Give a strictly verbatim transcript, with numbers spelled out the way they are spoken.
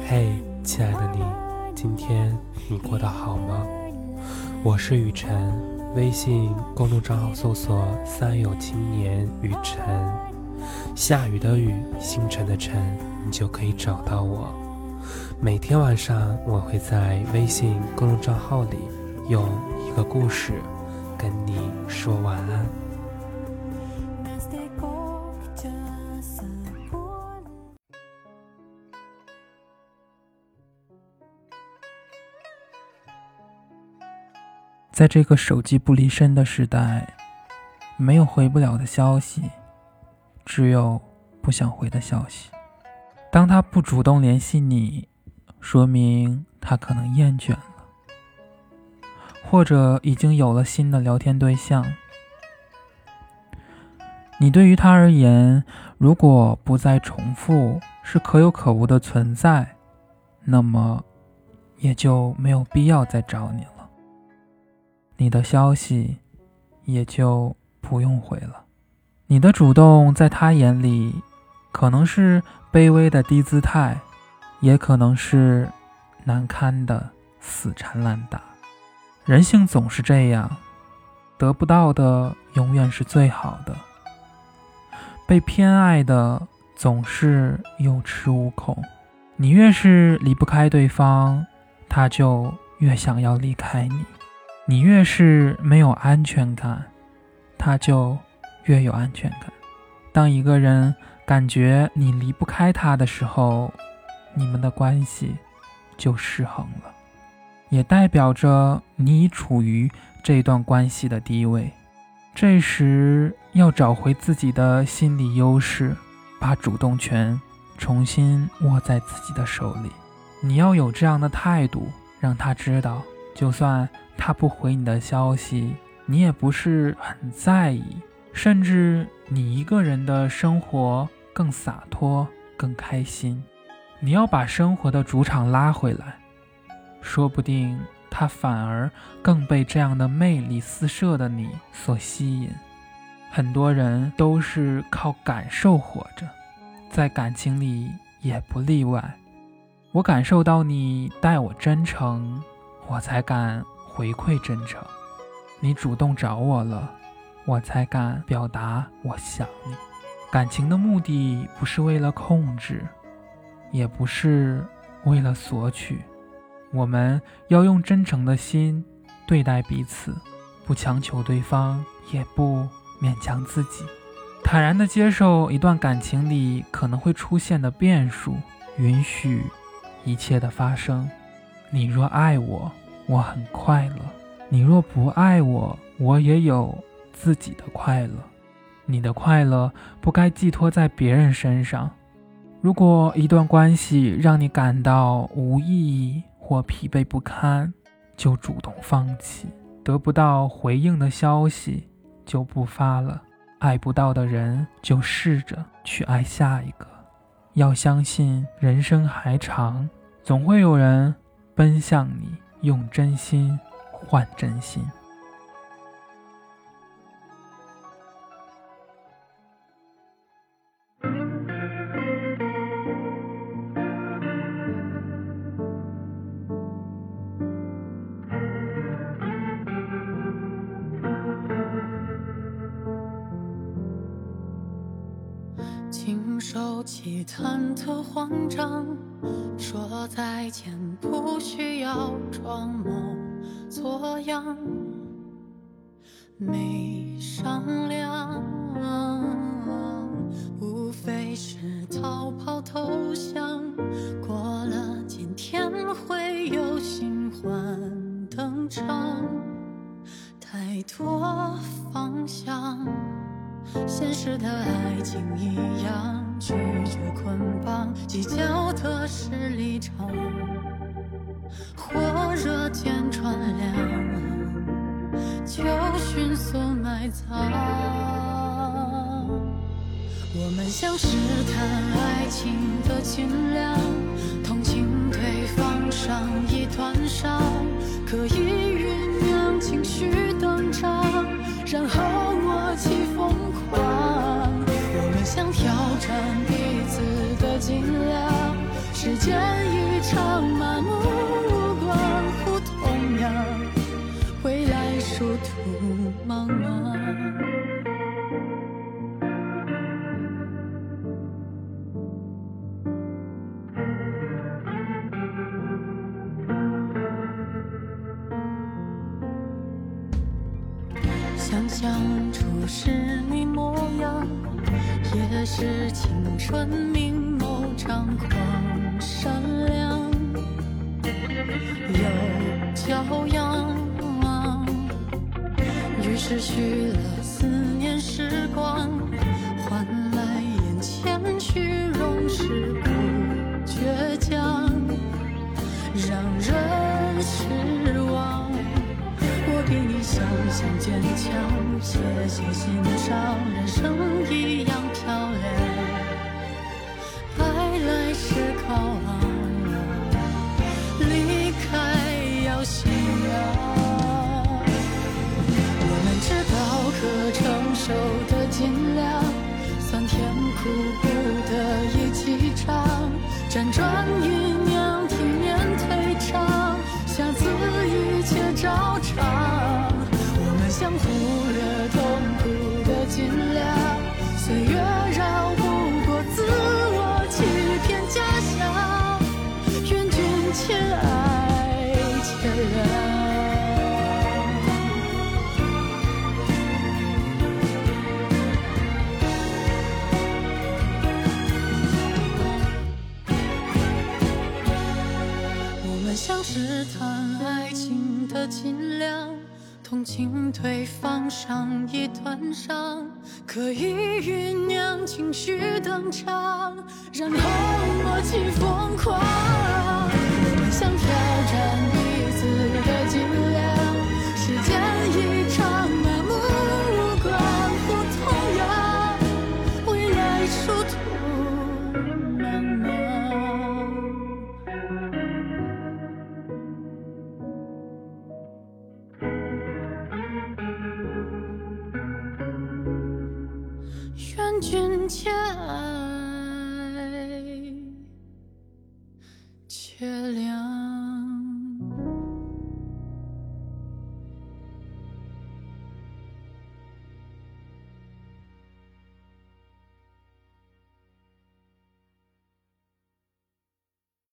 嘿，亲爱的你，今天你过得好吗？我是雨晨，微信公众账号搜索三友青年雨晨，下雨的雨，星辰的辰，你就可以找到我。每天晚上我会在微信公众账号里用一个故事跟你说晚安。 在这个手机不离身的时代，没有回不了的消息，只有不想回的消息。当他不主动联系你，说明他可能厌倦了，或者已经有了新的聊天对象。你对于他而言，如果不再重复，是可有可无的存在，那么也就没有必要再找你了。你的消息也就不用回了。你的主动在他眼里可能是卑微的低姿态，也可能是难堪的死缠烂打。人性总是这样，得不到的永远是最好的，被偏爱的总是有恃无恐。你越是离不开对方，他就越想要离开你。你越是没有安全感，他就越有安全感。当一个人感觉你离不开他的时候，你们的关系就失衡了，也代表着你已处于这段关系的低位。这时要找回自己的心理优势，把主动权重新握在自己的手里。你要有这样的态度，让他知道，就算他不回你的消息，你也不是很在意，甚至你一个人的生活更洒脱更开心。你要把生活的主场拉回来，说不定他反而更被这样的魅力四射的你所吸引。很多人都是靠感受活着，在感情里也不例外。我感受到你待我真诚，我才敢回馈真诚。你主动找我了，我才敢表达我想你。感情的目的不是为了控制，也不是为了索取，我们要用真诚的心对待彼此，不强求对方，也不勉强自己，坦然地接受一段感情里可能会出现的变数，允许一切的发生。你若爱我，我很快乐；你若不爱我，我也有自己的快乐。你的快乐不该寄托在别人身上。如果一段关系让你感到无意义或疲惫不堪，就主动放弃。得不到回应的消息就不发了，爱不到的人就试着去爱下一个。要相信人生还长，总会有人奔向你，用真心换真心。 经受起忐忑慌张，说再见不需要装模作样，没商量，无非是逃跑投降。过了今天会有新欢登场，太多方向，现实的爱情一样，拒绝捆绑，计较的是立场。火热天穿凉，就迅速埋藏。我们想试探爱情的斤两，同情对方上一团伤，可以酝酿情绪登场，然后默契疯狂。我们想挑战彼此的斤两，时间一相处时你模样，也是青春明眸张狂善良，有教养，于是许了思念时光，换来眼前虚荣是不倔强，让人失望。我比你想象坚强，且细心上人生一样漂亮。爱来时靠岸，离开要信仰。我们知道可承受的尽量，酸甜苦不得一起尝，辗转酝酿体面退场，下次一切照常。我们想忽略痛苦的尽量，岁月绕不过自我欺骗假象，愿君且爱且谅。想试探爱情的斤两，同情对方上一段伤，可以酝酿情绪登场，然后默契疯狂。我们想挑战彼此的斤两，时间一场麻木无关乎痛痒，未来殊途茫茫。愿君且